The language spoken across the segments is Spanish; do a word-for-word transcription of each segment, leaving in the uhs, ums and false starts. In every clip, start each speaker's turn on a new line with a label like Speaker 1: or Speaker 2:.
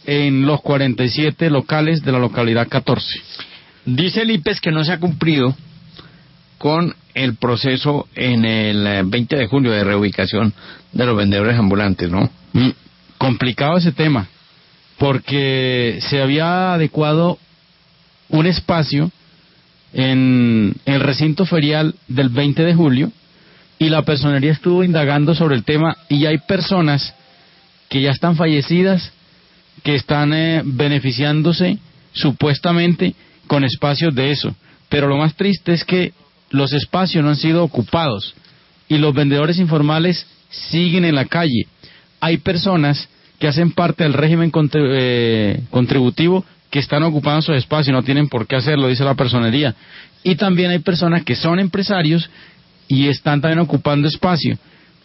Speaker 1: en los cuarenta y siete locales de la localidad catorce.
Speaker 2: Dice el IPES que no se ha cumplido con el proceso en el veinte de julio de reubicación de los vendedores ambulantes, ¿no?
Speaker 1: Mm, complicado ese tema, porque se había adecuado un espacio en el recinto ferial del veinte de julio y la personería estuvo indagando sobre el tema y hay personas que ya están fallecidas que están eh, beneficiándose supuestamente con espacios de eso, pero lo más triste es que los espacios no han sido ocupados y los vendedores informales siguen en la calle. Hay personas que hacen parte del régimen contribu- eh, contributivo que están ocupando esos espacios y no tienen por qué hacerlo, dice la personería. Y también hay personas que son empresarios y están también ocupando espacio.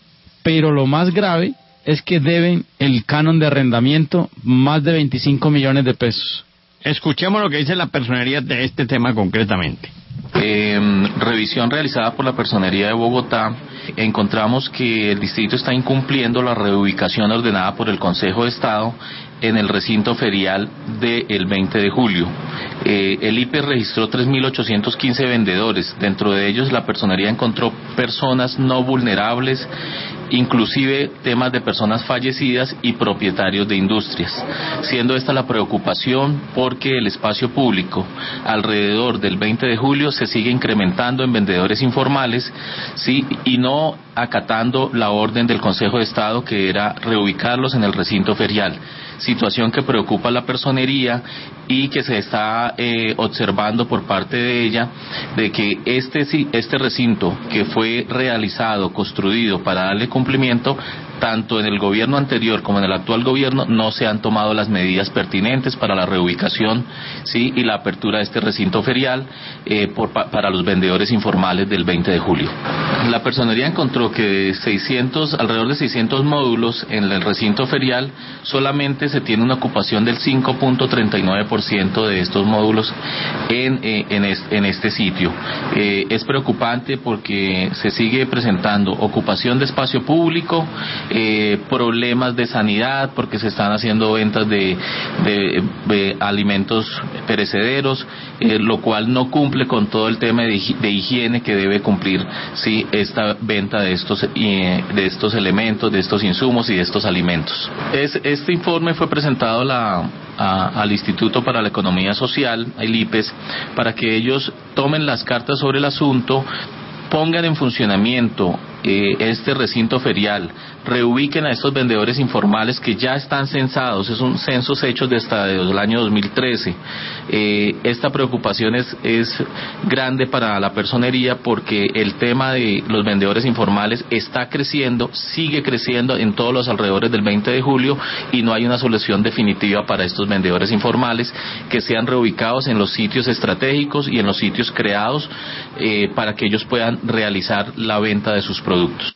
Speaker 1: Pero lo más grave es que deben el canon de arrendamiento más de veinticinco millones de pesos.
Speaker 2: Escuchemos lo que dice la personería de este tema concretamente.
Speaker 3: Eh, revisión realizada por la Personería de Bogotá, encontramos que el distrito está incumpliendo la reubicación ordenada por el Consejo de Estado en el recinto ferial del veinte de julio. Eh, el I P E S registró tres mil ochocientos quince vendedores, dentro de ellos la Personería encontró personas no vulnerables, inclusive temas de personas fallecidas y propietarios de industrias, siendo esta la preocupación porque el espacio público alrededor del veinte de julio se sigue incrementando en vendedores informales, sí, y no acatando la orden del Consejo de Estado que era reubicarlos en el recinto ferial, situación que preocupa a la personería y que se está eh, observando por parte de ella de que este, este recinto que fue realizado, construido para darle cumplimiento, tanto en el gobierno anterior como en el actual gobierno no se han tomado las medidas pertinentes para la reubicación, sí, y la apertura de este recinto ferial eh, por, para los vendedores informales del veinte de julio. La personería encontró que de seiscientos, alrededor de seiscientos módulos en el recinto ferial solamente se tiene una ocupación del cinco punto treinta y nueve por ciento de estos módulos en, eh, en, este, en este sitio. Eh, es preocupante porque se sigue presentando ocupación de espacio público, Eh, problemas de sanidad porque se están haciendo ventas de, de, de alimentos perecederos, eh, lo cual no cumple con todo el tema de, de higiene que debe cumplir, sí, esta venta de estos eh, de estos elementos, de estos insumos y de estos alimentos. Es, este informe fue presentado la, a, al Instituto para la Economía Social, al I P E S, para que ellos tomen las cartas sobre el asunto, pongan en funcionamiento eh, este recinto ferial, reubiquen a estos vendedores informales que ya están censados, es un censos hechos desde el año dos mil trece. Eh, esta preocupación es, es grande para la personería porque el tema de los vendedores informales está creciendo, sigue creciendo en todos los alrededores del veinte de julio y no hay una solución definitiva para estos vendedores informales que sean reubicados en los sitios estratégicos y en los sitios creados eh, para que ellos puedan realizar la venta de sus productos.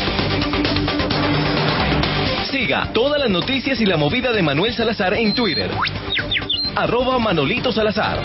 Speaker 4: Siga todas las noticias y la movida de Manuel Salazar en Twitter. Arroba Manolito Salazar.